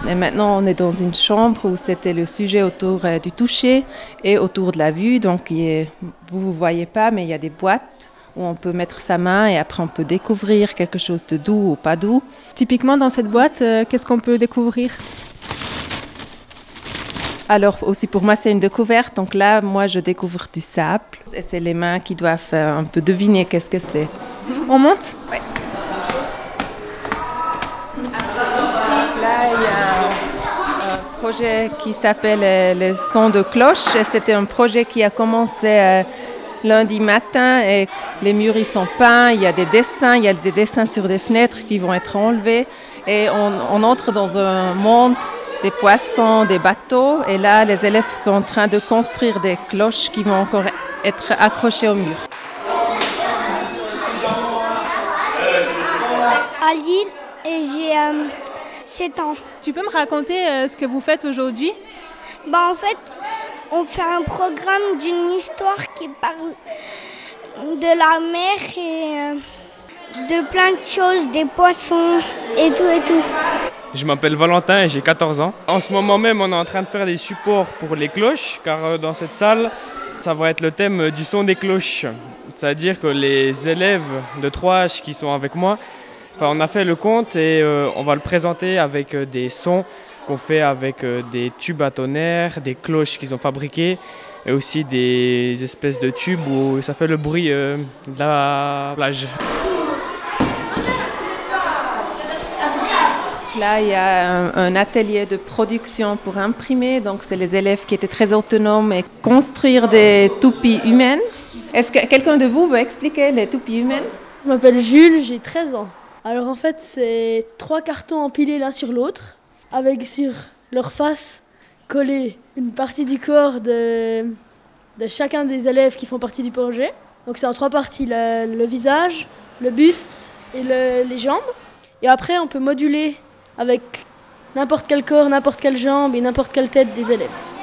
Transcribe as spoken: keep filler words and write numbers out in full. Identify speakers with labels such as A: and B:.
A: Et maintenant, on est dans une chambre où c'était le sujet autour euh, du toucher et autour de la vue. Donc, il est, vous ne voyez pas, mais il y a des boîtes où on peut mettre sa main et après on peut découvrir quelque chose de doux ou pas doux.
B: Typiquement, dans cette boîte, euh, qu'est-ce qu'on peut découvrir ?
A: Alors aussi pour moi c'est une découverte, donc là moi je découvre du sable et c'est les mains qui doivent euh, un peu deviner qu'est-ce que c'est.
B: On monte ?
A: Oui. Là il y a un, un projet qui s'appelle euh, le son de cloche et c'était un projet qui a commencé euh, lundi matin et les murs ils sont peints, il y a des dessins, il y a des dessins sur des fenêtres qui vont être enlevés et on, on entre dans un monde des poissons, des bateaux. Et là, les élèves sont en train de construire des cloches qui vont encore être accrochées au mur.
C: À Lille, et j'ai euh, sept ans.
B: Tu peux me raconter euh, ce que vous faites aujourd'hui ?
C: Bah, en fait, on fait un programme d'une histoire qui parle de la mer et euh, de plein de choses, des poissons et tout et tout.
D: Je m'appelle Valentin et j'ai quatorze ans. En ce moment même, on est en train de faire des supports pour les cloches, car dans cette salle, ça va être le thème du son des cloches. C'est-à-dire que les élèves de trois H qui sont avec moi, enfin, on a fait le compte et euh, on va le présenter avec des sons qu'on fait avec euh, des tubes à tonnerre, des cloches qu'ils ont fabriquées et aussi des espèces de tubes où ça fait le bruit euh, de la plage.
A: Là, il y a un, un atelier de production pour imprimer. Donc, c'est les élèves qui étaient très autonomes et construire des toupies humaines. Est-ce que quelqu'un de vous veut expliquer les toupies humaines ?
E: Je m'appelle Jules, j'ai treize ans. Alors en fait, c'est trois cartons empilés l'un sur l'autre, avec sur leur face collée une partie du corps de, de chacun des élèves qui font partie du projet. Donc c'est en trois parties, le, le visage, le buste et le, les jambes. Et après, on peut moduler avec n'importe quel corps, n'importe quelle jambe et n'importe quelle tête des élèves.